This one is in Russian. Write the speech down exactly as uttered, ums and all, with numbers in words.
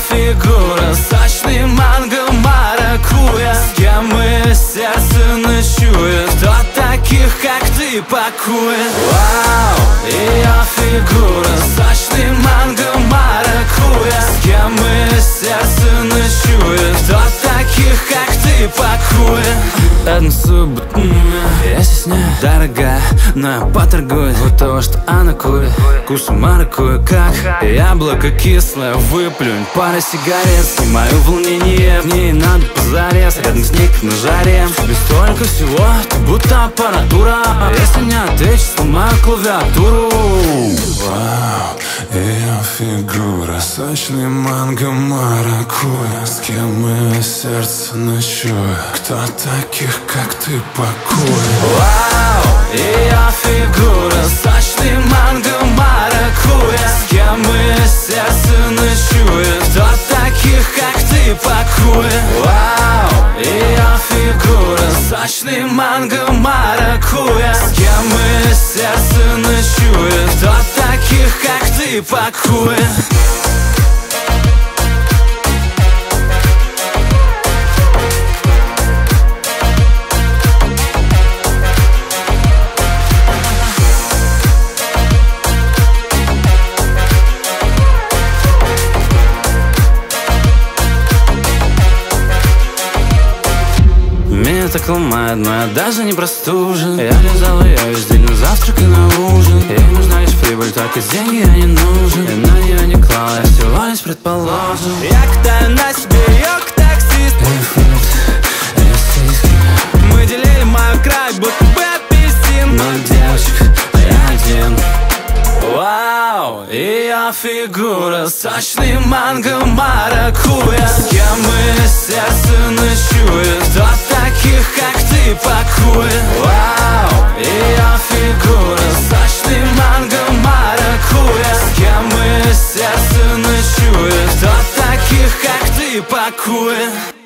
фигура, сочный манго, маракуйя. С кем мы сердце ночует, кто таких, как ты, пакует. Вау, ее фигура, сочный манго, маракуйя. С кем мы сердце ночует, кто таких, как ты, пакует. Одну субботу я стесняю, дорогая, но я поторгуюсь от того, что она курит. Вкус маракуйя, как яблоко кислое. Выплюнь пару сигарет, снимаю волнение. В ней надо позарез, рядом с ней как на жаре. Без столько всего, ты будто аппаратура. Если не ответишь, сломаю клавиатуру. Вау, ее фигура, сочный манго, маракуйя. С кем мое сердце ночует, кто таких, как ты, пакует. Вау, ее фигура, сочный манго, маракуйя. С кем мое сердце ночует, кто таких, как ты, пакует. Вау, ее фигура, сочный манго, маракуйя. С кем мое сердце ночует, кто таких, как ты, пакует. Меня так ломает, но я даже не простужен. Я лизал ее весь день на завтрак и на ужин. Ей нужна лишь прибыль, только деньги я не нужен. Я на нее не клал, я всего лишь предположил. Я катаю на себе ее к таксисту. Мы делили мою край, будто бы апельсин. Ноль девочек, а я один. Вау, ее фигура, сочный манго, маракуйя. С кем мы сердце ночует, кто таких, как ты, пакует. Вау, ее фигура, сочный манго, маракуйя. С кем мы сердце ночует, кто таких, как ты, пакует.